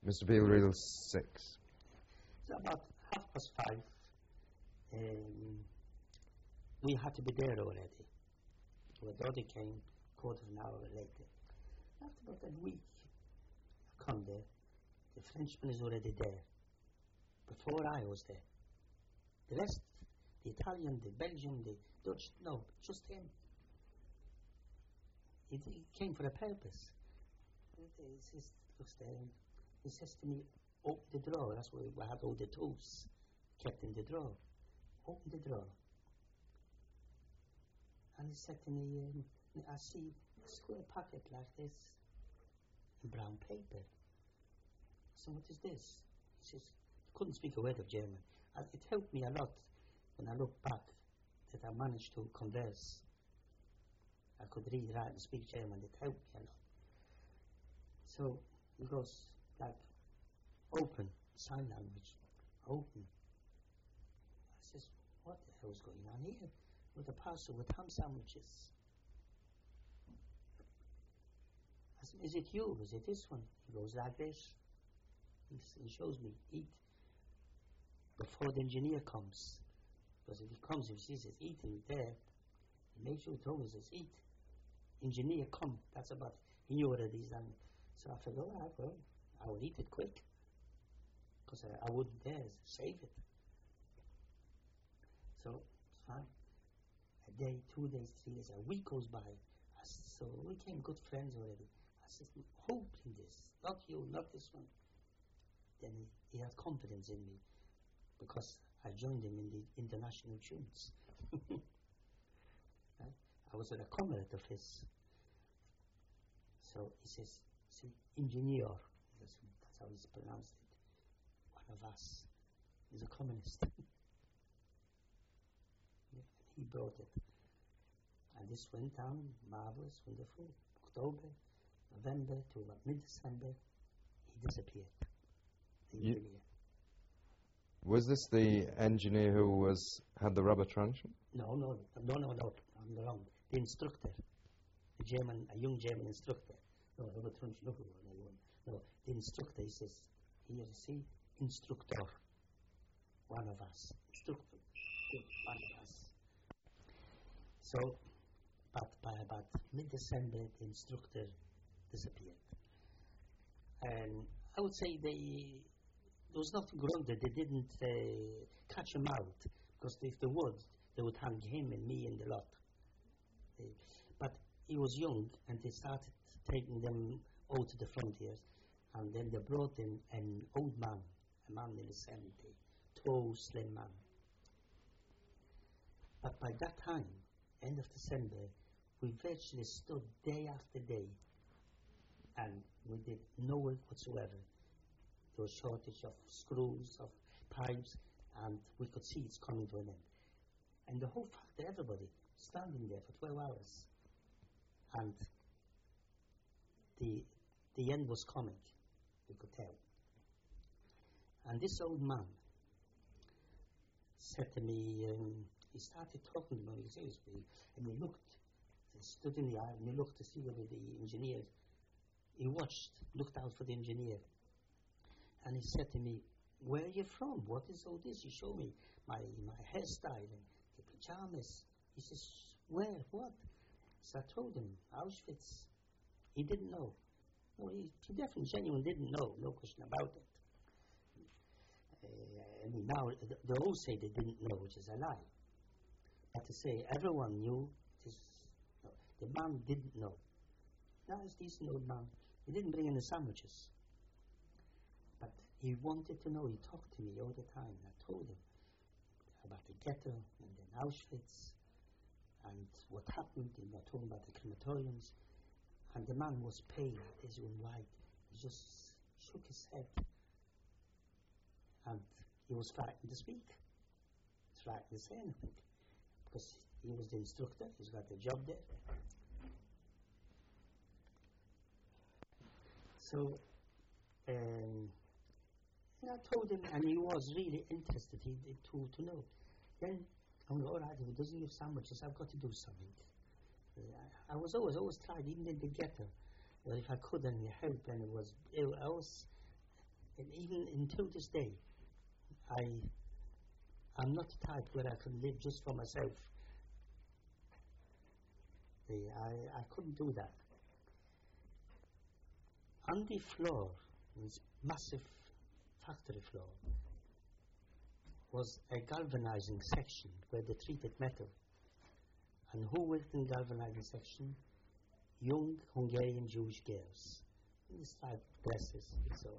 Mr. Beale Reel 6. So about 5:30, we had to be there already. The daughter came quarter of an hour later. After about a week, I come there. The Frenchman is already there. Before I was there. The rest, the Italian, the Belgian, the Dutch, no, just him. He came for a purpose. He looks there. He says to me, open the drawer. That's where I had all the tools kept in the drawer. Open the drawer. And he said to me, I see a square packet like this in brown paper. So what is this? He says, he couldn't speak a word of German. And it helped me a lot when I look back that I managed to converse. I could read, write and speak German. It helped me a lot. So he goes like, open, sign language, open. I says, what the hell is going on here? With a parcel with ham sandwiches. I said, is it you? Is it this one? He goes like this. He shows me, eat. Before the engineer comes. Because if he comes, if he sees it eating there, he makes sure he always says, eat. Engineer, come. That's about it. He knew already he's done. So I thought, all right, well, I will eat it quick. Because I wouldn't dare save it. So, it's fine. A day, 2 days, 3 days, a week goes by. So we became good friends already. I said, hope in this. Not you, not this one. Then he had confidence in me. Because I joined him in the international tunes. I was a comrade of his. So he says, see, engineer. That's how he's pronounced it. One of us. He's a communist. He brought it. And this went down, marvelous, wonderful. October, November to about mid-December, he disappeared. The engineer. Was this the engineer who had the rubber truncheon? No, I'm wrong. The instructor, a young German instructor. No, rubber truncheon, no, the instructor, he says, here, see, instructor, one of us, instructor, one of us. So, but by about mid-December, the instructor disappeared. And I would say there was nothing wrong that they didn't catch him out, because if they would hang him and me and the lot. But he was young, and they started taking them out to the frontiers, and then they brought in an old man, a man in his 70, tall, slim man. But by that time, end of December, we virtually stood day after day, and we did no work whatsoever. There was shortage of screws, of pipes, and we could see it's coming to an end. And the whole fact that everybody standing there for 12 hours, and the end was coming, we could tell. And this old man said to me, he started talking to me seriously, and he stood in the aisle, and he looked to see whether the engineer, he looked out for the engineer. And he said to me, where are you from? What is all this? He showed me my hairstyle and the pajamas. He says, where? What? So I told him, Auschwitz. He didn't know. No, he definitely, genuinely didn't know, no question about it. I mean, now, they all say they didn't know, which is a lie. But to say everyone knew, no, the man didn't know. Now, he's a decent old man. He didn't bring any sandwiches. But he wanted to know. He talked to me all the time. I told him about the ghetto and then Auschwitz and what happened. And I told him about the crematoriums. And the man was pale, his own white. He just shook his head. And he was frightened to speak. He was frightened to say anything. Because he was the instructor. He's got a job there. So, I told him, and he was really interested to know. Then, I'm all right, if he doesn't give sandwiches, I've got to do something. I was always tried, even in the ghetto, but if I couldn't help, and I was And even until this day, I'm not the type where I can live just for myself. I couldn't do that. On the floor, this massive factory floor, was a galvanizing section where they treated metal. And who worked in galvanizing section? Young Hungarian Jewish girls in the striped dresses and so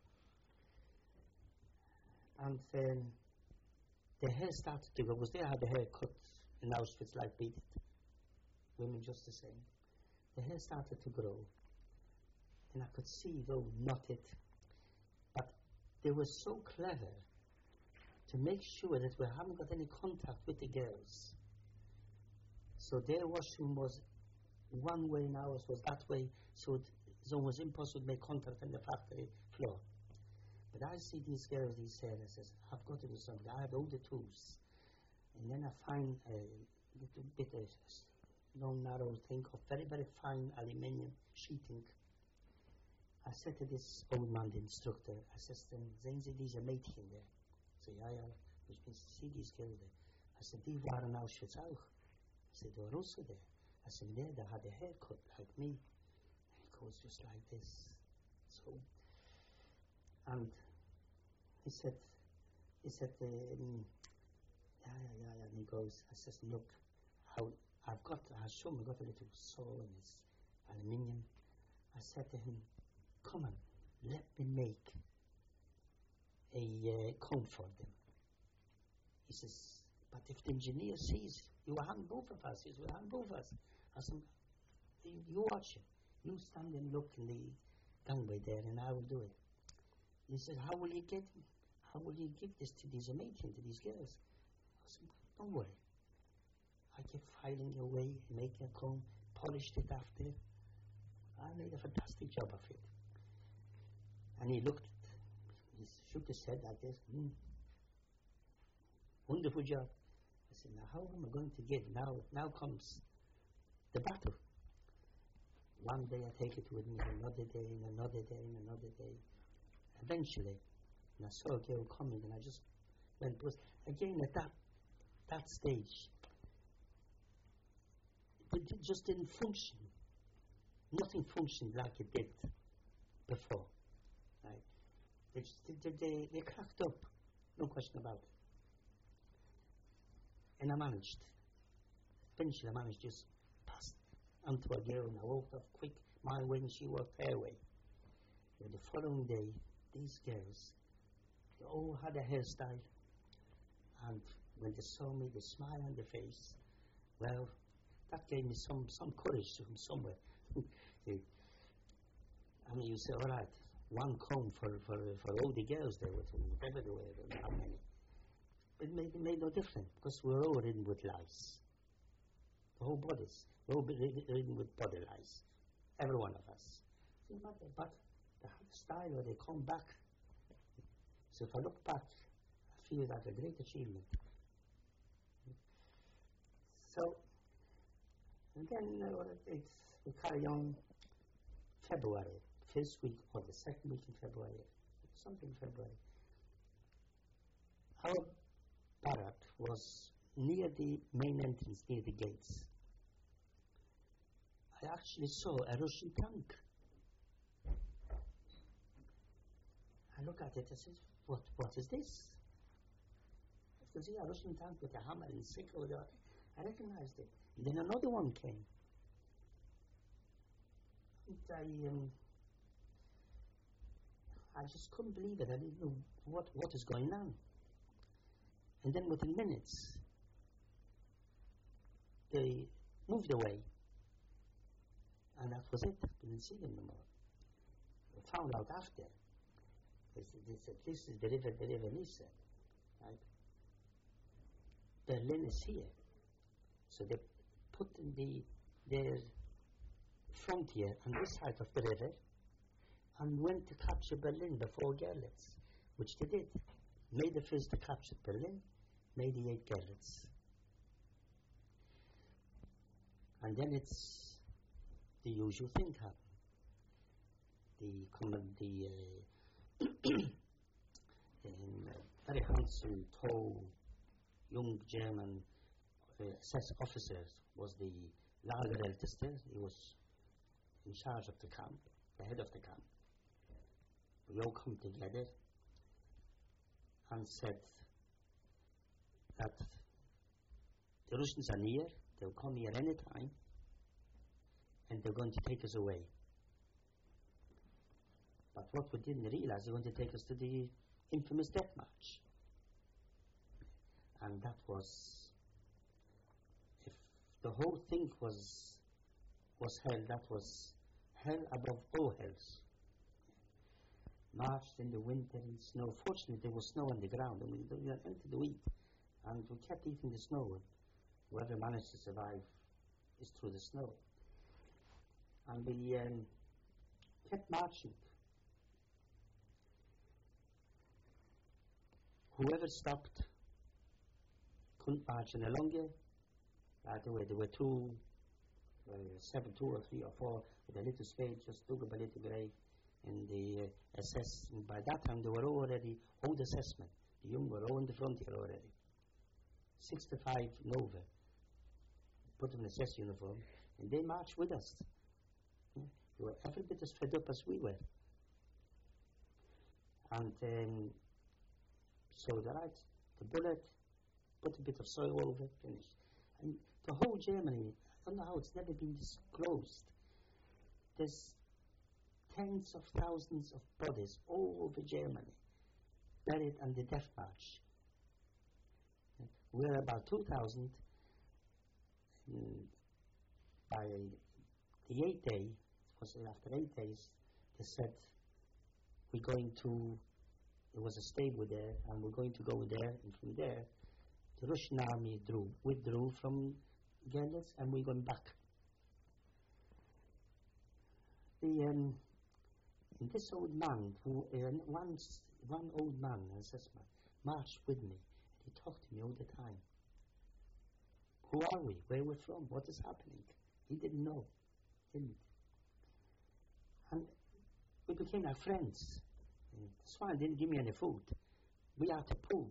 on. And the hair started to go, because they had the hair cut in Auschwitz like we did. Women just the same. The hair started to grow. And I could see, though knotted, but they were so clever to make sure that we haven't got any contact with the girls. So their washroom was one way and ours was that way, so it's almost impossible to make contact on the factory floor. But I see these girls, these sailors, says, I've got to do something. I have all the tools. And then I find a little bit of long, narrow thing of very, very fine aluminium sheeting. I said to this old man, the instructor, I said to him, sehen Sie diese Mädchen there? I said, ja, ich bin, see these girls there. I said, die waren in Auschwitz auch. I said, they were also there. I said, there, they had a haircut like me. And he goes just like this. So, and he said, yeah, and he goes, I says, look, I showed him, I got a little saw in his aluminium. I said to him, come on, let me make a comb for them. He says, but if the engineer sees, you will hang both of us. He says, we'll hang both of us. I said, you watch it. You stand and look in the gangway there, and I will do it. He said, how will you give this to these Americans, to these girls? I said, don't worry. I kept filing away, making a comb, polished it after. I made a fantastic job of it. And he looked, he shook his head like this. Wonderful job. I said, now how am I going to get? Now comes the battle. One day I take it with me, another day, and another day, and another day. Eventually, and I saw a girl coming, and I just went, because again at that stage, it just didn't function. Nothing functioned like it did before. Right? They cracked up, no question about it. And I managed. Eventually, I managed just past onto a girl, and I walked off quick my way, and she walked her way. And the following day, these girls, they all had a hairstyle, and when they saw me, they smiled on their face. Well, that gave me some courage from somewhere. I mean, you say, all right, one comb for all the girls there, whatever they were, how many. It made no difference, because we're all ridden with lice. The whole bodies, we're all ridden with body lice. Every one of us. But the style where they come back. So if I look back, I feel that's a great achievement. So, and then we carry on February, first week or the second week in February, something in February. Our barrack was near the main entrance, near the gates. I actually saw a Russian tank. I look at it, I said, what is this? I could see a Russian tank with a hammer and sickle. I recognized it. And then another one came. And I just couldn't believe it. I didn't know what is going on. And then within minutes, they moved away. And that was it. We didn't see them anymore. We found out after. They said, this is the river Nisa. Right? Berlin is here. So they put their frontier on this side of the river and went to capture Berlin before Görlitz, which they did. May the 1st to capture Berlin, May the 8th Görlitz. And then it's the usual thing happened. council tow young German SS officers was the Lagerälteste. He was in charge of the camp, the head of the camp. We all come together and said that the Russians are near, they'll come here any time, and they're going to take us away. But what we didn't realize, they're going to take us to the infamous death march. And that was, if the whole thing was hell, that was hell above all hells. Marched in the winter and snow. Fortunately, there was snow on the ground, and we went to eat, and we kept eating the snow. And whoever managed to survive is through the snow. And we kept marching. Whoever stopped couldn't march any longer. By the way, there were two or three or four with a little spade, just dug up a little grave in the SS. And by that time, they were already old assessment. The young were all in the frontier already. 65 and over. Put them in SS uniform, and they marched with us. They were every bit as fed up as we were. And so the bullet, put a bit of soil over it, finished. And the whole Germany, I don't know how it's never been disclosed. There's tens of thousands of bodies all over Germany buried on the death march. We're about 2,000. By the 8th day, after 8 days, they said, we're going to, there was a stable there, and we're going to go there, and from there, the Russian army withdrew from Görlitz, and we're going back. And this old man, one old man, marched with me, and he talked to me all the time. Who are we? Where we're from? What is happening? He didn't know. And we became like friends. And the swine didn't give me any food. We had to pull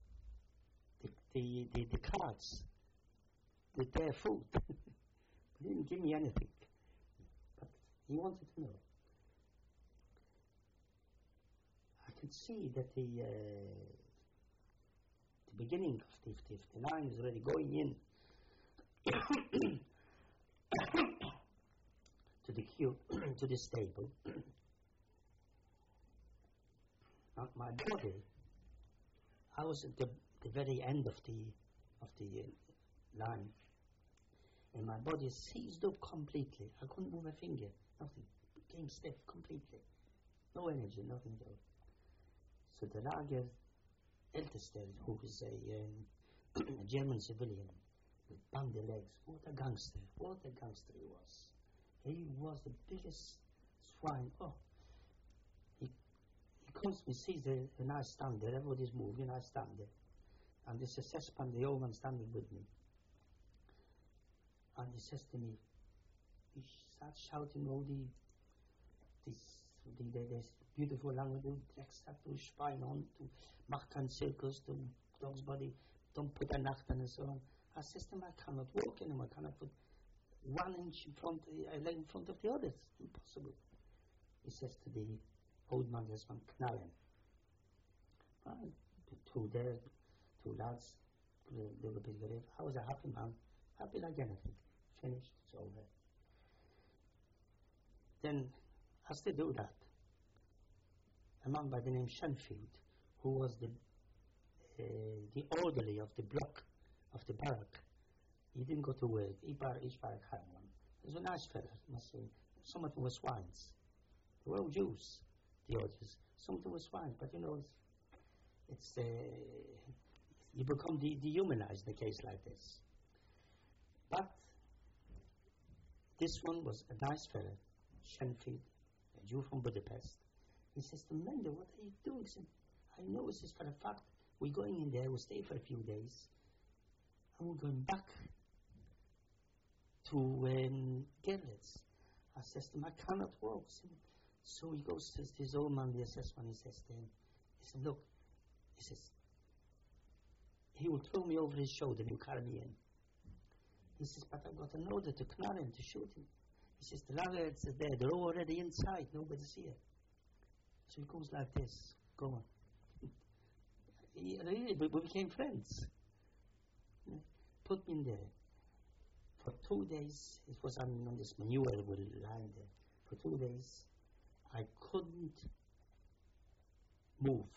the carts with their food. He didn't give me anything. But he wanted to know. I could see that the beginning of the line is already going in to the queue, to the stable. Now, my body, I was at the very end of the line, and my body seized up completely. I couldn't move a finger, nothing. Became stiff completely. No energy, nothing at all. So the Lager Älteste, who was a German civilian, with bandy legs, what a gangster he was. He was the biggest swine. Oh, he comes to me, sees and I stand there, everybody's moving, I stand there. And this is Sespan, the old man standing with me. And he says to me, he starts shouting all this beautiful language, to Schwein on, to mach kein Zirkus, to dog's body, don't put a Nacht and so on. I says to him, I cannot walk anymore, I cannot put 1 inch in front, a leg in front of the other, it's impossible. He says to the old man, there's one knallen. Two lads, they were big grave. I was a happy man, happy like anything. Finished, it's over. Then, as they do that, a man by the name Schenfield, who was the orderly of the block of the barrack, he didn't go to work. Each barrack had one. He was a nice fellow, must say. Some of them were swines. They were all Jews, the orders. Some of them were swines, but you know, it's you become dehumanized in a case like this. But this one was a nice fellow, Schenfield, a Jew from Budapest. He says to Mendel, what are you doing? He said, I know this is for a fact. We're going in there, we'll stay for a few days, and we're going back to Görlitz. I says to him, I cannot walk. So he goes to this old man, the SS man, he says to him, he said, look, he says, he will throw me over his shoulder and he'll carry me in. He says, but I've got an order to knarr him, to shoot him. He says, the laggards are there, they're already inside, nobody's here. So he goes like this, go on. We became friends. Put me in there. For 2 days, it was on this manure line there. For 2 days, I couldn't move.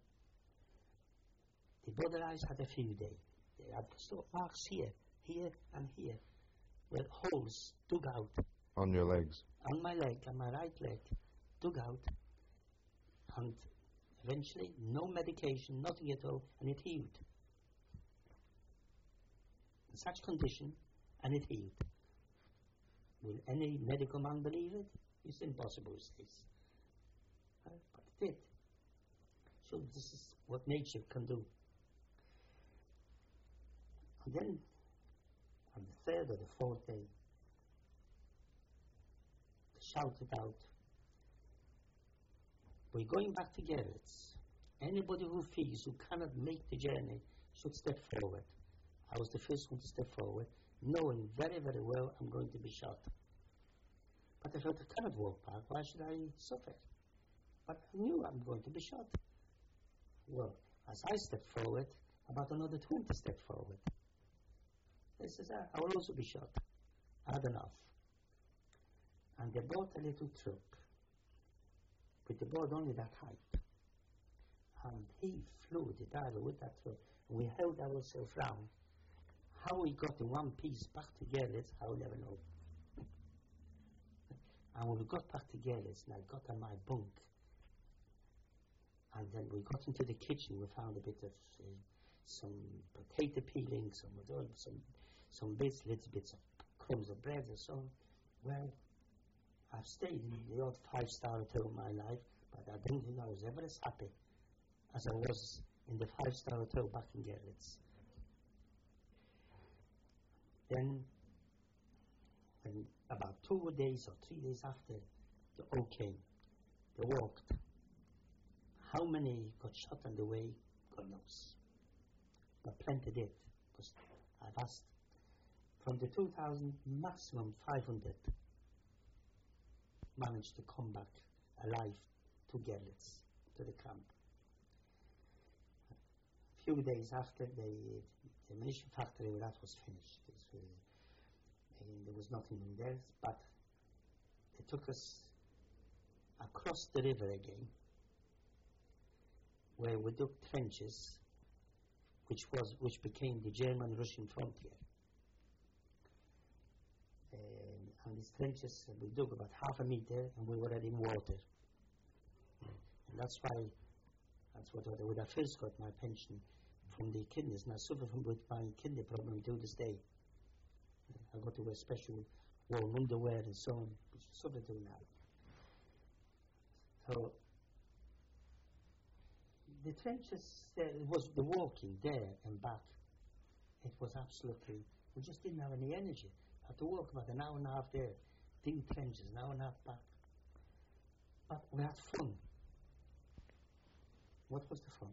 The brother eyes had a field day. They had marks here, here, and here, where holes dug out. On your legs? On my leg, on my right leg, dug out. And eventually, no medication, nothing at all, and it healed. In such condition, and it healed. Will any medical man believe it? It's impossible, he says. But it did. So this is what nature can do. And then, on the third or the fourth day, they shouted out, we're going back to Gerlitz. Anybody who feels who cannot make the journey should step forward. I was the first one to step forward, knowing very, very well I'm going to be shot. But I felt I cannot walk back. Why should I suffer? But I knew I'm going to be shot. Well, as I stepped forward, about another 20 stepped forward. They said, I will also be shot. I had enough. And they bought a little truck with the board only that height. And he flew, the driver, with that truck. And we held ourselves round. How we got in one piece back to Gerlitz, I will never know. And when we got back to Gerlitz, and I got on my bunk, and then we got into the kitchen, we found a bit of some potato peeling, some bits, little bits of crumbs of bread and so on. Well, I've stayed in the odd 5-star hotel in my life, but I don't think I was ever as happy as I was in the 5-star hotel back in Gerlitz. Then, when about 2 days or 3 days after the all came, they walked. How many got shot on the way, God knows. But plenty did, because I've asked. From the 2,000, maximum 500 managed to come back alive to Gerlitz, to the camp. A few days after, the ammunition factory, that was finished. There was nothing in there, but they took us across the river again, where we dug trenches, which became the German-Russian frontier. And these trenches, we dug about half a meter, and we were already in water. And that's what I first got my pension from the kidneys, and I suffer with my kidney problem to this day. I got to wear special warm underwear and so on, which I suffer to now. So the trenches, it was the walking there and back. It was absolutely, we just didn't have any energy. I had to walk about an hour and a half there, dig trenches, an hour and a half back. But we had fun. What was the fun?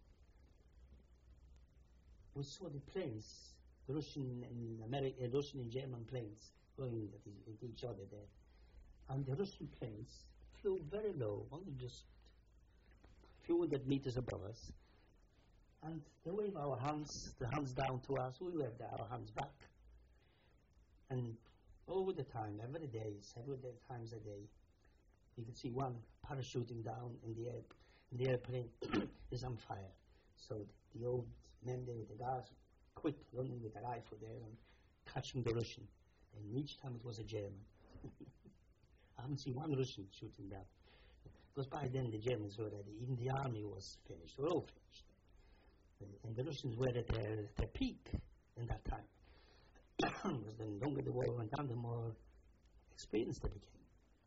We saw the planes, the Russian and German planes going at each other there. And the Russian planes flew very low, only just a few hundred meters above us. And they waved the hands down to us, we waved our hands back. And over the time, every day, several times a day, you could see one parachuting down in the air. The airplane is on fire. So the old men there with the guards, quick running with a rifle there and catching the Russian. And each time it was a German. I haven't seen one Russian shooting down. Because by then the Germans were already, even the army was finished, they were all finished. And the Russians were at their peak in that time. Because the longer the war went on, the more experienced they became.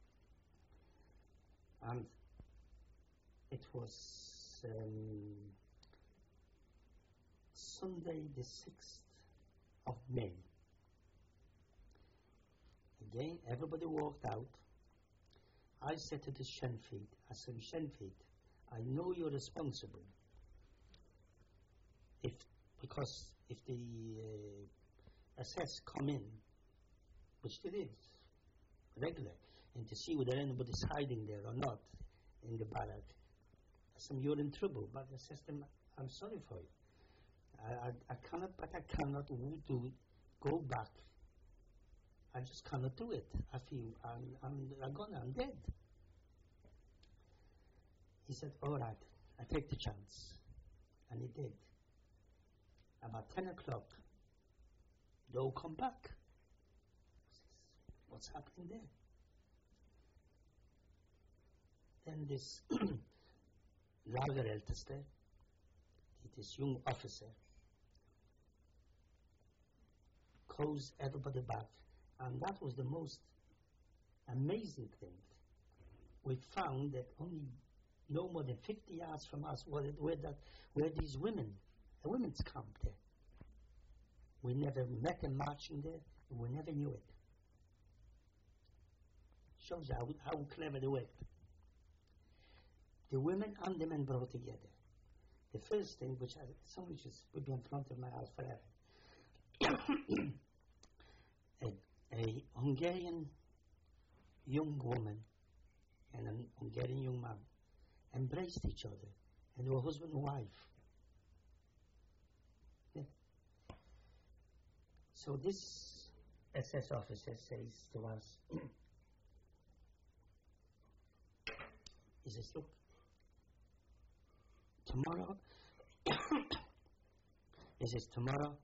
And it was Sunday the 6th of May. Again, everybody walked out. I said to the Shenfeld, I said, Shenfeld, I know you're responsible. If because if the SS come in, which they did regularly, and to see whether anybody's hiding there or not in the barrack, I said, you're in trouble. But I said to them, I'm sorry for you. I cannot go back. I just cannot do it. I feel I'm dead. He said, all right, I take the chance. And he did. About 10 o'clock, they all come back. What's happening there? Then this Lagerälteste, this young officer, calls everybody back. And that was the most amazing thing. We found that only no more than 50 yards from us were these women, a women's camp there. We never met them marching there, and we never knew it. Shows how clever they worked. The women and the men brought together. The first thing, which would be in front of my house forever, a Hungarian young woman and an Hungarian young man embraced each other, and they were husband and wife. Yeah. So this SS officer says to us, he says, look, tomorrow, he says, tomorrow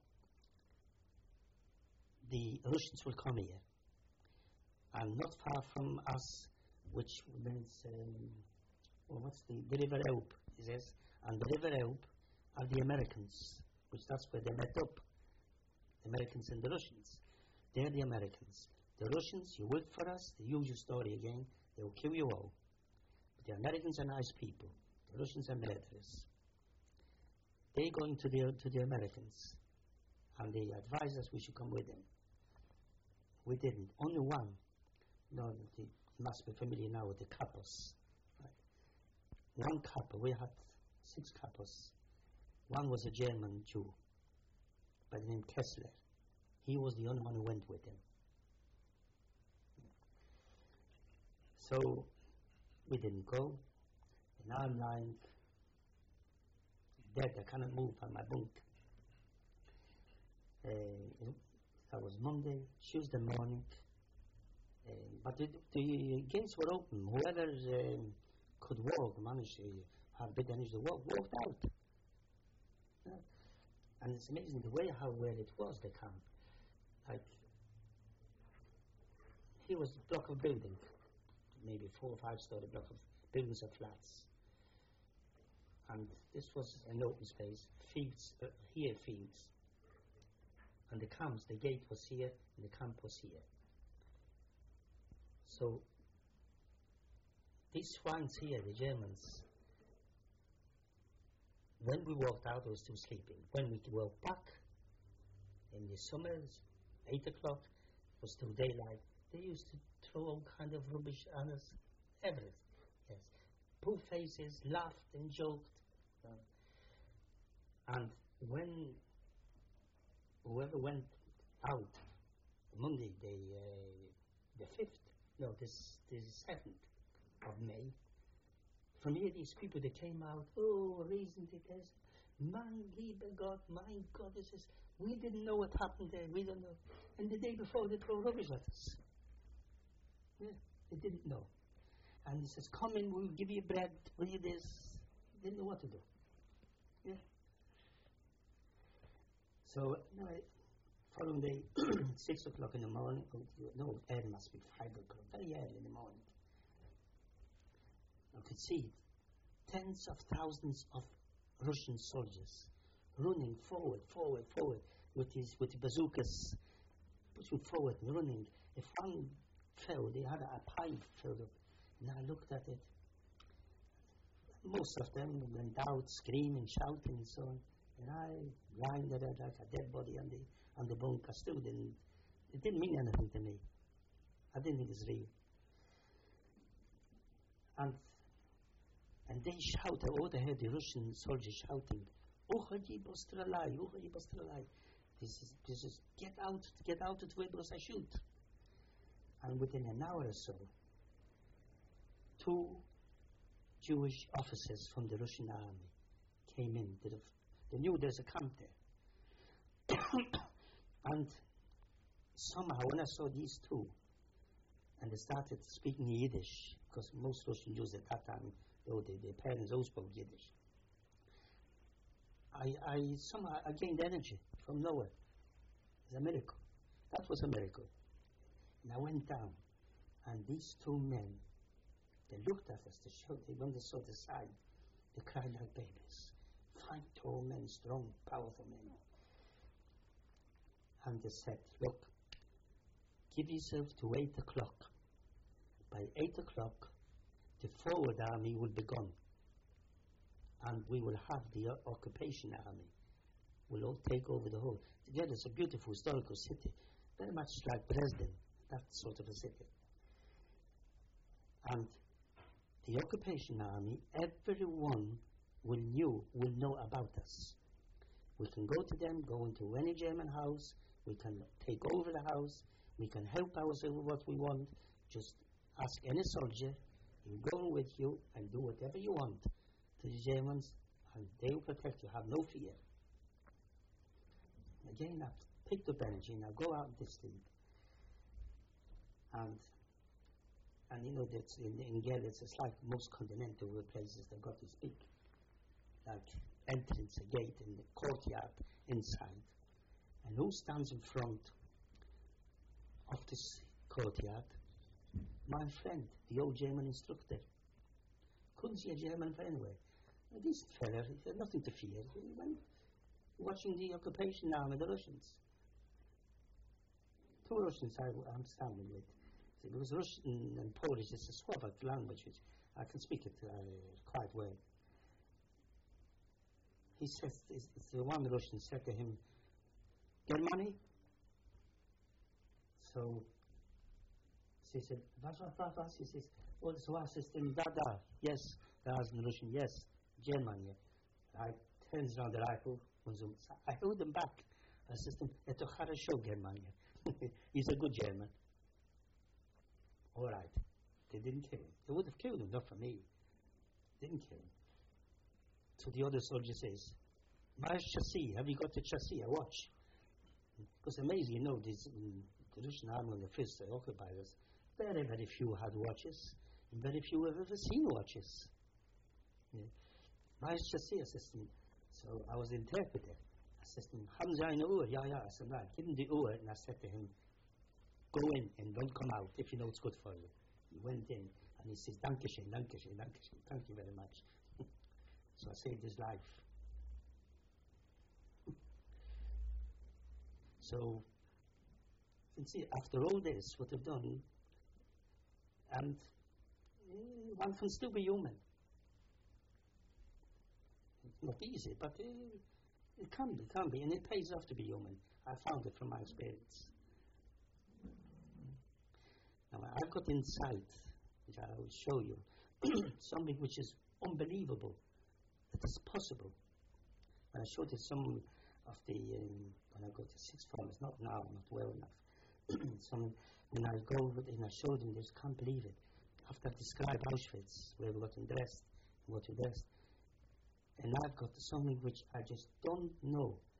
the Russians will come here, and not far from us, which means, what's the River Elbe, he says, and the River Elbe are the Americans, which that's where they met up, the Americans and the Russians. They're the Americans. The Russians, you work for us, the usual story again, they will kill you all. But the Americans are nice people. The Russians are murderers. They're going to the Americans, and they advised us we should come with them. We didn't. Only one. No, you must be familiar now with the Kapos. Right? One Kapo. We had 6 Kapos. One was a German Jew by the name Kessler. He was the only one who went with him. So we didn't go. And I'm lying dead. I cannot move on my bunk. That was Monday, Tuesday morning. But the gates were open. Whoever could walk, managed to walked out. Yeah. And it's amazing the way where it was, the camp. Like, here was a block of building, maybe 4 or 5 story block of buildings of flats. And this was an open space, fields, fields. And the camps, the gate was here, and the camp was here. So, these swines here, the Germans, when we walked out, they were still sleeping. When we walked back, in the summers, 8 o'clock, it was still daylight, they used to throw all kind of rubbish at us, everything, yes. Pull faces, laughed and joked. And when whoever went out Monday, the 7th of May, from here these people, they came out, reason it is, mein lieber Gott, mein God, this is, we didn't know what happened there, we don't know. And the day before they throw rubbish at us. Yeah, they didn't know. And he says, come in, we'll give you bread, we'll give you this. Didn't know what to do. Yeah. So, following day, 6 o'clock in the morning, no, it must be 5 o'clock, very early in the morning. I could see tens of thousands of Russian soldiers running forward, with the bazookas, pushing forward and running. If one fell, they had a pipe filled up. And I looked at it. Most of them went out screaming, shouting and so on. And I lying there like a dead body on the bunk. I still didn't, it didn't mean anything to me. I didn't think it's real. And they shouted, they heard the Russian soldiers shouting, uchodzi po strzelaj. This is, get out of the way because I shoot. And within an hour or so, 2 Jewish officers from the Russian army came in. They knew there's a camp there. And somehow when I saw these 2, and they started speaking Yiddish, because most Russian Jews at that time, their parents all spoke Yiddish. I somehow gained energy from nowhere. It's a miracle. That was a miracle. And I went down, and these 2 men, they looked at us, when they saw the sign, they cried like babies. Fine, tall men, strong, powerful men. And they said, look, give yourself to 8 o'clock. By 8 o'clock, the forward army will be gone. And we will have the occupation army. We'll all take over the whole. Together, it's a beautiful historical city, very much like Dresden, that sort of a city. And the occupation army, everyone will know about us. We can go to them, go into any German house, we can take over the house, we can help ourselves with what we want. Just ask any soldier, he'll go with you and do whatever you want to the Germans, and they will protect you. Have no fear. Again, I picked up energy and I go out this thing. And you know that in Galitz, it's like most continental places, they've got this big like entrance, a gate in the courtyard inside. And who stands in front of this courtyard? My friend, the old German instructor. Couldn't see a German for anywhere. And this fella, he had nothing to fear. He went watching the occupation army, the Russians. 2 Russians I'm standing with. See, because Russian and Polish is a Slovak language, which I can speak it quite well. He says, the one Russian said to him, Germany? So he said, was? He says, well, so I says to him, da, yes, that's in Russian, yes, Germany. I turns around the rifle, I held him back. I said to him, это хорошо, Germany. He's a good German. All right. They didn't kill him. They would have killed him, not for me. Didn't kill him. So the other soldier says, where's chassis? Have you got the chassis? A watch? Because amazing, you know, the Russian army and the first occupiers, very, very few had watches, and very few have ever seen watches. Yeah. Where's chassis? I said, so I was the interpreter. I said, haben Sie eine Uhr? Yeah. I said, right, give him the Uhr, and I said to him, go in and don't come out if you know it's good for you. He went in, and he says, Dankeschön, thank you very much. So I saved his life. So, you can see, after all this, what I've done, and one can still be human. It's not easy, but it can be, and it pays off to be human. I found it from my experience. Now, I've got insight, which I will show you, something which is unbelievable, that is possible. I showed it some of the, when I go to sixth form, it's not now, not well enough. When I go over and I showed them, they just can't believe it. After I described Auschwitz, where we got undressed, and what we dressed, and I've got something which I just don't know